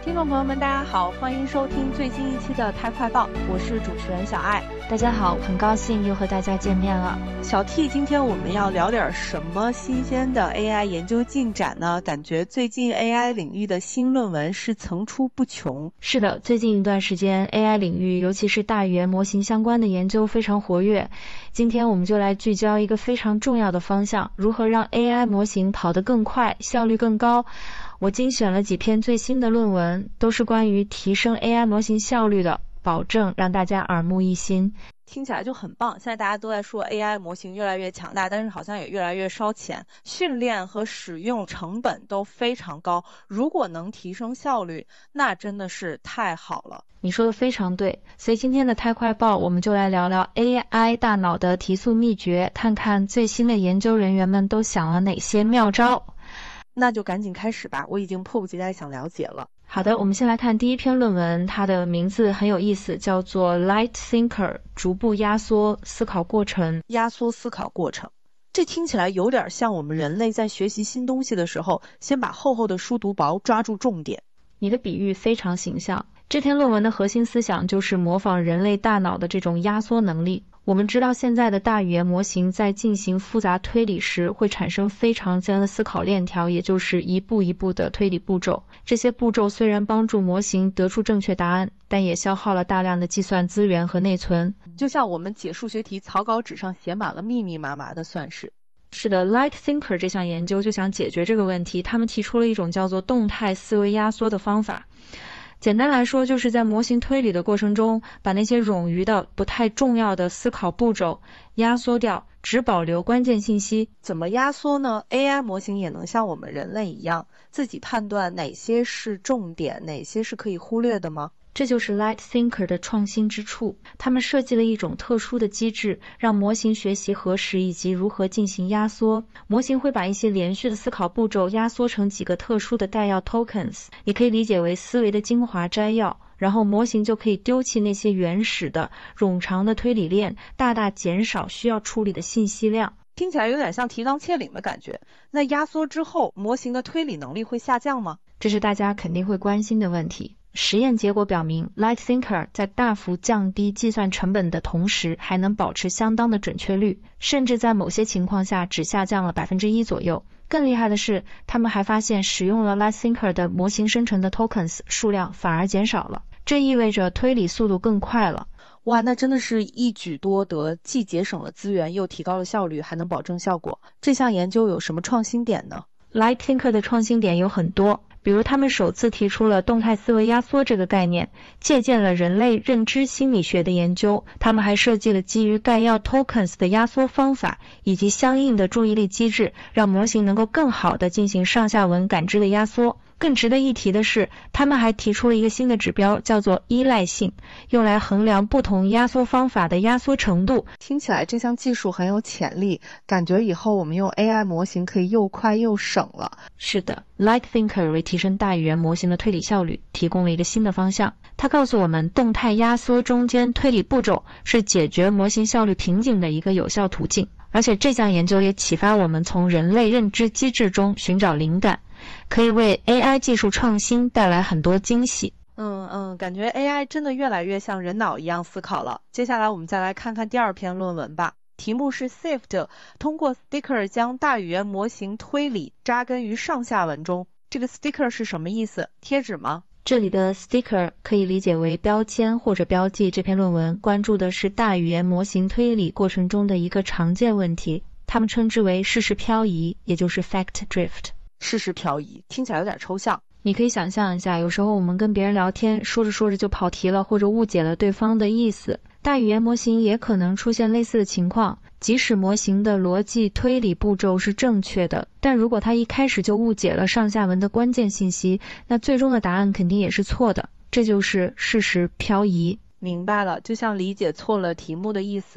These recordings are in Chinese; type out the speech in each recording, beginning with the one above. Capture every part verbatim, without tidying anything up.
听众朋友们大家好，欢迎收听最新一期的太快报，我是主持人小爱。 大家好，很高兴又和大家见面了。 小 T， 今天我们要聊点什么新鲜的 A I 研究进展呢？感觉最近 A I 领域的新论文是层出不穷。 是的，最近一段时间 A I 领域，尤其是大语言模型相关的研究非常活跃。今天我们就来聚焦一个非常重要的方向，如何让 A I 模型跑得更快，效率更高。我精选了几篇最新的论文，都是关于提升 A I 模型效率的，保证让大家耳目一新。 听起来就很棒，现在大家都在说 A I 模型越来越强大，但是好像也越来越烧钱，训练和使用成本都非常高，如果能提升效率，那真的是太好了。 你说的非常对，所以今天的太快报我们就来聊聊 A I 大脑的提速秘诀，看看最新的研究人员们都想了哪些妙招。 那就赶紧开始吧，我已经迫不及待想了解了。 好的，我们先来看第一篇论文，它的名字很有意思，叫做 Light Thinker 逐步压缩思考过程。 压缩思考过程，这听起来有点像我们人类在学习新东西的时候，先把厚厚的书读薄，抓住重点。 你的比喻非常形象。这篇论文的核心思想就是模仿人类大脑的这种压缩能力。我们知道现在的大语言模型在进行复杂推理时会产生非常尖的思考链条，也就是一步一步的推理步骤。这些步骤虽然帮助模型得出正确答案，但也消耗了大量的计算资源和内存。 就像我们解数学题草稿纸上写满了密密麻麻的算式。 是的， Light Thinker 这项研究就想解决这个问题，他们提出了一种叫做动态思维压缩的方法。简单来说，就是在模型推理的过程中，把那些冗余的不太重要的思考步骤压缩掉，只保留关键信息。 怎么压缩呢？ A I 模型也能像我们人类一样自己判断哪些是重点，哪些是可以忽略的吗？ 这就是 Light Thinker 的创新之处，他们设计了一种特殊的机制，让模型学习何时以及如何进行压缩。模型会把一些连续的思考步骤压缩成几个特殊的代要 tokens， 也可以理解为思维的精华摘要，然后模型就可以丢弃那些原始的冗长的推理链，大大减少需要处理的信息量。 听起来有点像提纲挈领的感觉。那压缩之后，模型的推理能力会下降吗？ 这是大家肯定会关心的问题。实验结果表明， Light Thinker 在大幅降低计算成本的同时，还能保持相当的准确率，甚至在某些情况下只下降了 百分之一 左右。更厉害的是，他们还发现使用了 Light Thinker 的模型生成的 tokens 数量反而减少了，这意味着推理速度更快了。 哇，那真的是一举多得，既节省了资源，又提高了效率，还能保证效果。这项研究有什么创新点呢？ Light Thinker 的创新点有很多，比如他们首次提出了动态思维压缩这个概念，借鉴了人类认知心理学的研究。他们还设计了基于概要 tokens 的压缩方法，以及相应的注意力机制，让模型能够更好地进行上下文感知的压缩。更值得一提的是，他们还提出了一个新的指标，叫做依赖性，用来衡量不同压缩方法的压缩程度。 听起来这项技术很有潜力，感觉以后我们用 A I 模型可以又快又省了。 是的， Light Thinker 为提升大语言模型的推理效率提供了一个新的方向。它告诉我们，动态压缩中间推理步骤是解决模型效率瓶颈的一个有效途径。而且这项研究也启发我们从人类认知机制中寻找灵感，可以为 A I 技术创新带来很多惊喜。 嗯嗯，感觉 A I 真的越来越像人脑一样思考了。接下来我们再来看看第二篇论文吧，题目是 Sift 通过 Sticker 将大语言模型推理扎根于上下文中。这个 Sticker 是什么意思？贴纸吗？ 这里的 sticker 可以理解为标签或者标记。这篇论文关注的是大语言模型推理过程中的一个常见问题，他们称之为事实漂移，也就是 fact drift。 事实漂移听起来有点抽象。 你可以想象一下，有时候我们跟别人聊天，说着说着就跑题了，或者误解了对方的意思。大语言模型也可能出现类似的情况，即使模型的逻辑推理步骤是正确的，但如果它一开始就误解了上下文的关键信息，那最终的答案肯定也是错的。这就是事实漂移。 明白了，就像理解错了题目的意思，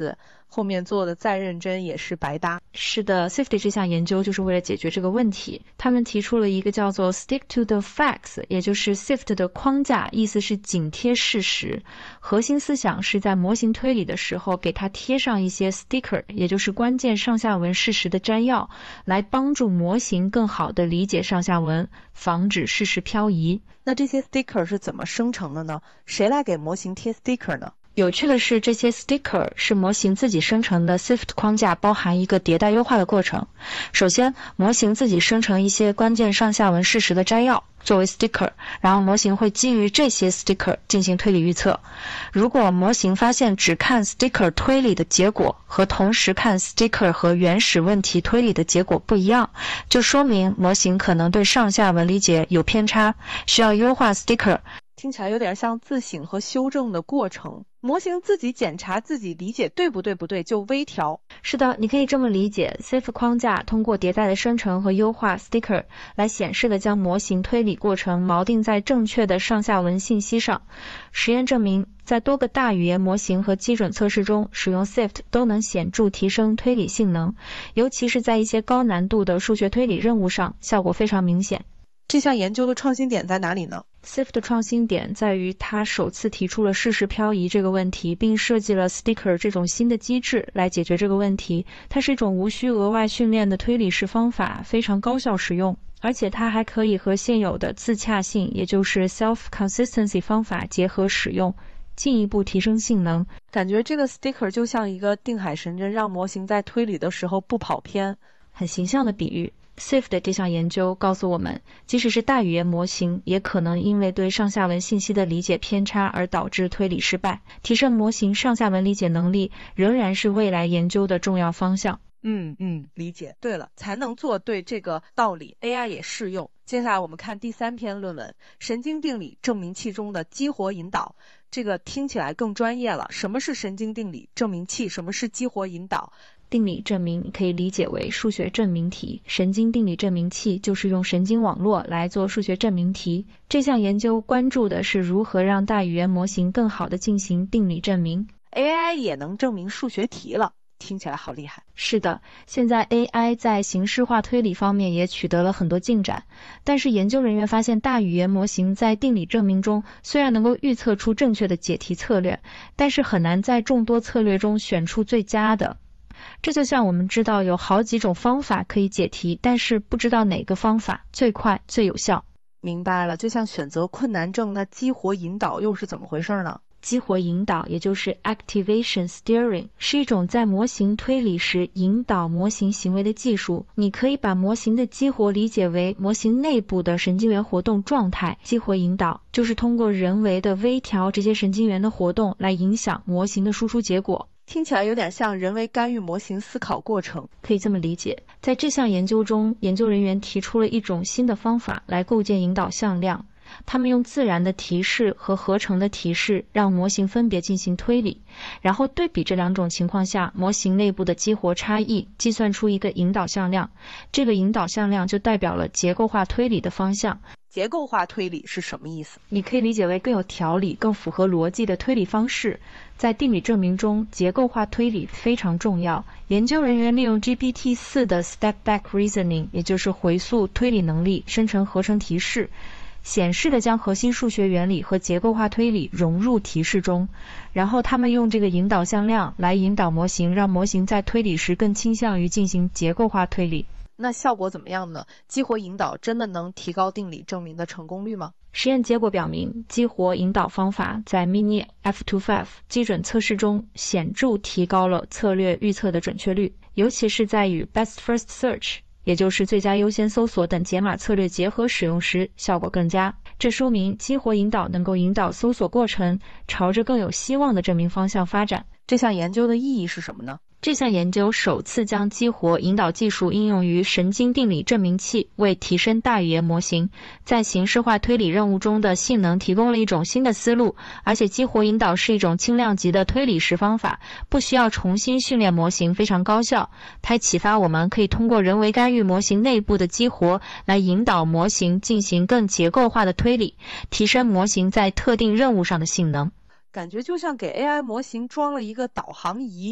后面做的再认真也是白搭。 是的 Sifted 这项研究就是为了解决这个问题，他们提出了一个叫做 Stick to the Facts， 也就是 Sift 的框架，意思是紧贴事实。核心思想是在模型推理的时候给它贴上一些 sticker， 也就是关键上下文事实的摘要，来帮助模型更好地理解上下文，防止事实漂移。 那这些 sticker 是怎么生成的呢？谁来给模型贴 sticker 呢？ 有趣的是，这些 sticker 是模型自己生成的 Sift 框架包含一个迭代优化的过程。首先，模型自己生成一些关键上下文事实的摘要作为 sticker， 然后模型会基于这些 sticker 进行推理预测。如果模型发现只看 sticker 推理的结果和同时看 sticker 和原始问题推理的结果不一样，就说明模型可能对上下文理解有偏差，需要优化 sticker。 听起来有点像自省和修正的过程，模型自己检查自己理解对不对不对就微调。 是的，你可以这么理解， Sift 框架通过迭代的生成和优化 sticker 来显示的将模型推理过程锚定在正确的上下文信息上。实验证明，在多个大语言模型和基准测试中，使用 Sift 都能显著提升推理性能，尤其是在一些高难度的数学推理任务上，效果非常明显。 这项研究的创新点在哪里呢？ Sift 的创新点在于它首次提出了事实漂移这个问题，并设计了 sticker 这种新的机制来解决这个问题。它是一种无需额外训练的推理式方法，非常高效实用，而且它还可以和现有的自洽性，也就是 self-consistency 方法结合使用，进一步提升性能。 感觉这个 sticker 就像一个定海神针，让模型在推理的时候不跑偏。 很形象的比喻。Sift 这项研究告诉我们，即使是大语言模型，也可能因为对上下文信息的理解偏差而导致推理失败。提升模型上下文理解能力仍然是未来研究的重要方向。 嗯嗯，理解。对了，才能做对这个道理 A I 也适用。接下来我们看第三篇论文，神经定理证明器中的激活引导。这个听起来更专业了，什么是神经定理证明器？什么是激活引导？ 定理证明可以理解为数学证明题，神经定理证明器就是用神经网络来做数学证明题。这项研究关注的是如何让大语言模型更好地进行定理证明。 A I 也能证明数学题了，听起来好厉害。 是的，现在 A I 在形式化推理方面也取得了很多进展，但是研究人员发现大语言模型在定理证明中虽然能够预测出正确的解题策略，但是很难在众多策略中选出最佳的。这就像我们知道有好几种方法可以解题，但是不知道哪个方法最快最有效。 明白了，就像选择困难症，那激活引导又是怎么回事呢？ 激活引导也就是 activation steering， 是一种在模型推理时引导模型行为的技术。你可以把模型的激活理解为模型内部的神经元活动状态。激活引导就是通过人为的微调这些神经元的活动来影响模型的输出结果。 听起来有点像人为干预模型思考过程。 可以这么理解，在这项研究中，研究人员提出了一种新的方法来构建引导向量。他们用自然的提示和合成的提示让模型分别进行推理，然后对比这两种情况下模型内部的激活差异，计算出一个引导向量。这个引导向量就代表了结构化推理的方向。 结构化推理是什么意思？ 你可以理解为更有条理、更符合逻辑的推理方式。在定理证明中，结构化推理非常重要。研究人员利用 G P T 四 的 Step Back Reasoning， 也就是回溯推理能力，生成合成提示，显示的将核心数学原理和结构化推理融入提示中，然后他们用这个引导向量来引导模型，让模型在推理时更倾向于进行结构化推理。 那效果怎么样呢？激活引导真的能提高定理证明的成功率吗？ 实验结果表明，激活引导方法在 Mini F 二 五 基准测试中显著提高了策略预测的准确率，尤其是在与 Best First Search， 也就是最佳优先搜索等解码策略结合使用时，效果更佳。这说明激活引导能够引导搜索过程朝着更有希望的证明方向发展。 这项研究的意义是什么呢？ 这项研究首次将激活引导技术应用于神经定理证明器，为提升大语言模型在形式化推理任务中的性能提供了一种新的思路。而且激活引导是一种轻量级的推理式方法，不需要重新训练模型，非常高效。它启发我们可以通过人为干预模型内部的激活来引导模型进行更结构化的推理，提升模型在特定任务上的性能。 感觉就像给 A I 模型装了一个导航仪，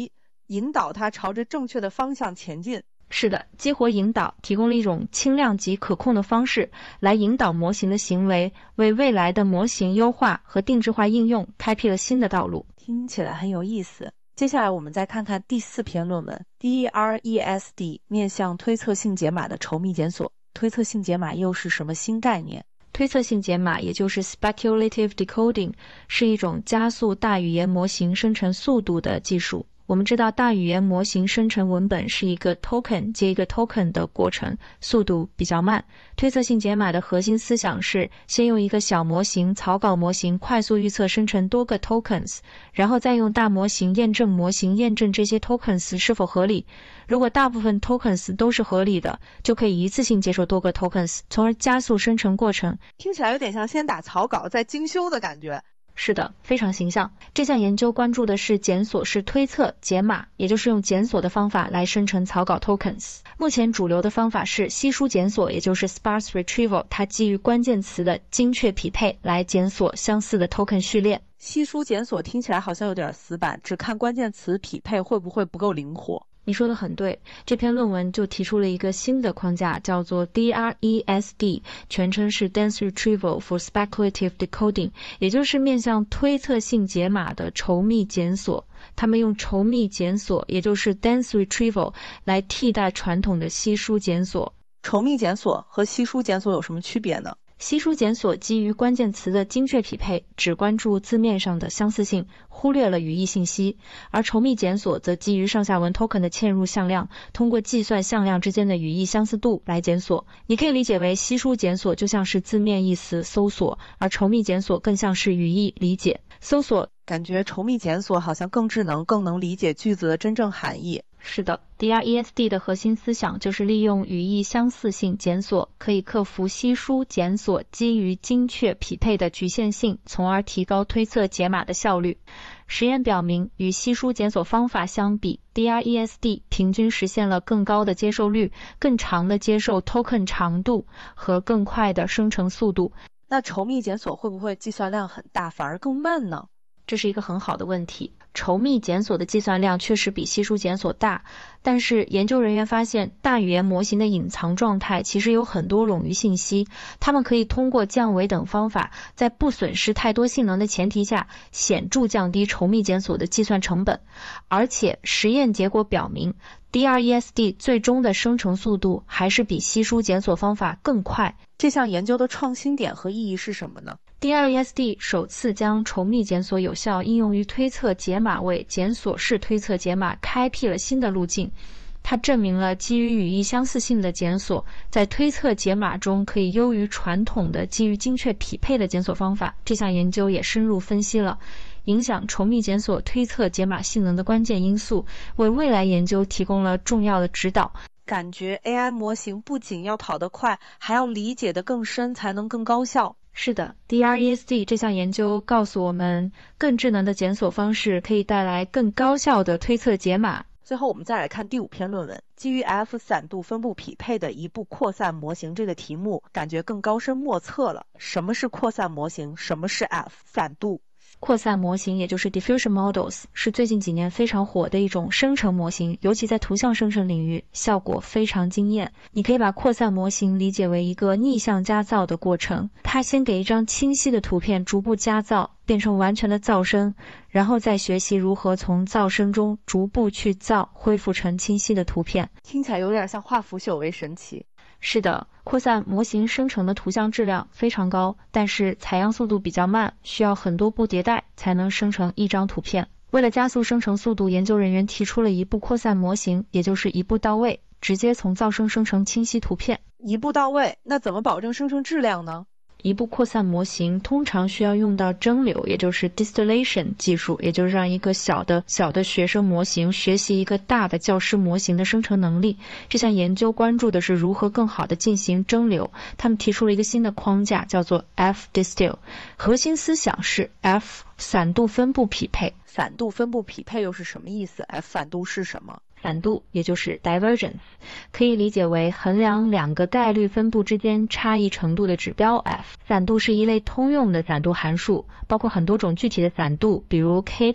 引导它朝着正确的方向前进。 是的，激活引导提供了一种轻量级可控的方式，来引导模型的行为，为未来的模型优化和定制化应用开辟了新的道路。 听起来很有意思。接下来我们再看看第四篇论文 D R E S D 面向推测性解码的稠密检索。推测性解码又是什么新概念？ 推测性解码也就是 speculative decoding 是一种加速大语言模型生成速度的技术。我们知道大语言模型生成文本是一个 token 接一个 token 的过程，速度比较慢。推测性解码的核心思想是先用一个小模型草稿模型快速预测生成多个 tokens， 然后再用大模型验证模型验证这些 tokens 是否合理。如果大部分 tokens 都是合理的，就可以一次性接受多个 tokens， 从而加速生成过程。 听起来有点像先打草稿再精修的感觉。 是的，非常形象。这项研究关注的是检索式推测解码，也就是用检索的方法来生成草稿 tokens。目前主流的方法是稀疏检索，也就是 sparse retrieval， 它基于关键词的精确匹配来检索相似的 token 序列。 稀疏检索听起来好像有点死板，只看关键词匹配会不会不够灵活？ 你说的很对，这篇论文就提出了一个新的框架，叫做 D R E S D， 全称是 Dense Retrieval for Speculative Decoding， 也就是面向推测性解码的稠密检索。他们用稠密检索，也就是 Dense Retrieval 来替代传统的稀疏检索。 稠密检索和稀疏检索有什么区别呢？ 稀疏检索基于关键词的精确匹配，只关注字面上的相似性，忽略了语义信息；而稠密检索则基于上下文 token 的嵌入向量，通过计算向量之间的语义相似度来检索。你可以理解为稀疏检索就像是字面意思搜索，而稠密检索更像是语义理解搜索。 感觉稠密检索好像更智能，更能理解句子的真正含义。 是的 ，D R E S D 的核心思想就是利用语义相似性检索，可以克服稀疏检索基于精确匹配的局限性，从而提高推测解码的效率。实验表明，与稀疏检索方法相比 ，D R E S D 平均实现了更高的接受率、更长的接受 token 长度和更快的生成速度。 那稠密检索会不会计算量很大，反而更慢呢？ 这是一个很好的问题。稠密检索的计算量确实比稀疏检索大，但是研究人员发现，大语言模型的隐藏状态其实有很多冗余信息，它们可以通过降维等方法，在不损失太多性能的前提下，显著降低稠密检索的计算成本。而且实验结果表明， D R E S D 最终的生成速度还是比稀疏检索方法更快。 这项研究的创新点和意义是什么呢？ D R E S D 首次将稠密检索有效应用于推测解码，为检索式推测解码开辟了新的路径。它证明了基于语义相似性的检索在推测解码中可以优于传统的基于精确匹配的检索方法。这项研究也深入分析了影响稠密检索推测解码性能的关键因素，为未来研究提供了重要的指导。 感觉 A I 模型不仅要跑得快，还要理解得更深，才能更高效。 是的 ，D R E S D 这项研究告诉我们，更智能的检索方式可以带来更高效的推测解码。 最后我们再来看第五篇论文，基于 F 散度分布匹配的一步扩散模型。这个题目感觉更高深莫测了。什么是扩散模型？什么是 F 散度？ 扩散模型也就是 diffusion models 是最近几年非常火的一种生成模型，尤其在图像生成领域效果非常惊艳。你可以把扩散模型理解为一个逆向加噪的过程，它先给一张清晰的图片逐步加噪，变成完全的噪声，然后再学习如何从噪声中逐步去噪，恢复成清晰的图片。 听起来有点像画腐朽为神奇。 是的，扩散模型生成的图像质量非常高，但是采样速度比较慢，需要很多步迭代才能生成一张图片。为了加速生成速度，研究人员提出了一步扩散模型，也就是一步到位，直接从噪声生成清晰图片。 一步到位，那怎么保证生成质量呢？ 一步扩散模型通常需要用到蒸馏，也就是 distillation 技术，也就是让一个小的小的学生模型学习一个大的教师模型的生成能力。这项研究关注的是如何更好的进行蒸馏，他们提出了一个新的框架，叫做 F distill， 核心思想是 F 散度分布匹配。 散度分布匹配又是什么意思？ F 散度是什么？ 散度也就是 divergence， 可以理解为衡量两个概率分布之间差异程度的指标 F。散度是一类通用的散度函数，包括很多种具体的散度，比如 k-tail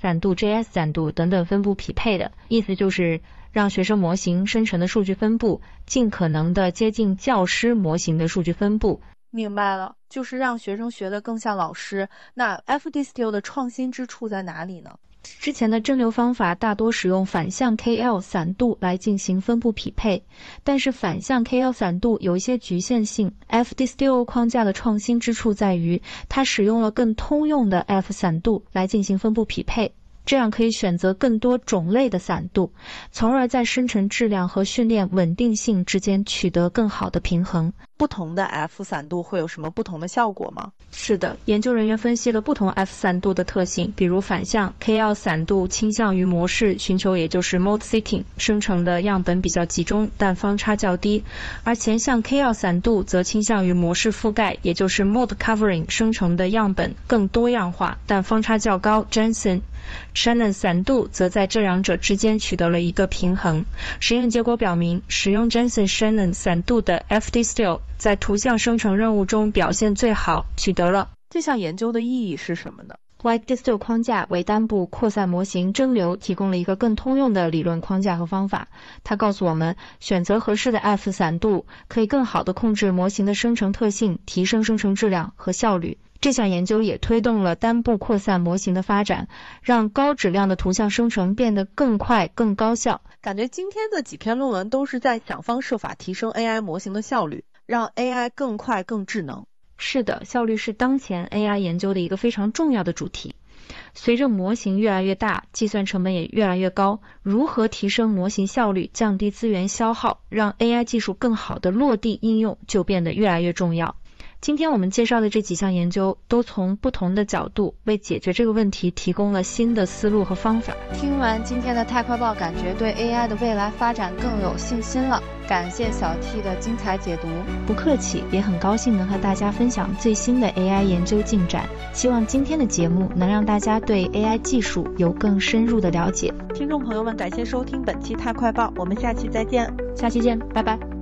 散度、J S 散度等等分布匹配的，意思就是让学生模型生成的数据分布尽可能的接近教师模型的数据分布。 明白了，就是让学生学得更像老师。那 FDSTL 的创新之处在哪里呢？ 之前的蒸馏方法大多使用反向 K L 散度来进行分布匹配，但是反向 K L 散度有一些局限性。FDSTL 框架的创新之处在于，它使用了更通用的 F 散度来进行分布匹配，这样可以选择更多种类的散度，从而在生成质量和训练稳定性之间取得更好的平衡。 不同的 F 散度会有什么不同的效果吗？ 是的，研究人员分析了不同 F 散度的特性，比如反向 K L 散度倾向于模式寻求，也就是 mode sitting 生成的样本比较集中，但方差较低，而前向 K L 散度则倾向于模式覆盖，也就是 mode covering 生成的样本更多样化，但方差较高。 Jensen Shannon 散度则在这两者之间取得了一个平衡。实验结果表明，使用 Jensen Shannon 散度的 FDSTL 在图像生成任务中表现最好，取得了。 这项研究的意义是什么呢？ FDSTL 框架为单部扩散模型蒸馏提供了一个更通用的理论框架和方法。它告诉我们，选择合适的 F 散度可以更好地控制模型的生成特性，提升生成质量和效率。这项研究也推动了单部扩散模型的发展，让高质量的图像生成变得更快更高效。 感觉今天的几篇论文都是在想方设法提升 A I 模型的效率，让 A I 更快更智能。 是的，效率是当前 A I 研究的一个非常重要的主题。随着模型越来越大，计算成本也越来越高，如何提升模型效率，降低资源消耗，让 A I 技术更好的落地应用，就变得越来越重要。今天我们介绍的这几项研究都从不同的角度为解决这个问题提供了新的思路和方法。 听完今天的太快报，感觉对 A I 的未来发展更有信心了。感谢小 T 的精彩解读。 不客气，也很高兴能和大家分享最新的 A I 研究进展。希望今天的节目能让大家对 A I 技术有更深入的了解。 听众朋友们，感谢收听本期太快报，我们下期再见。 下期见，拜拜。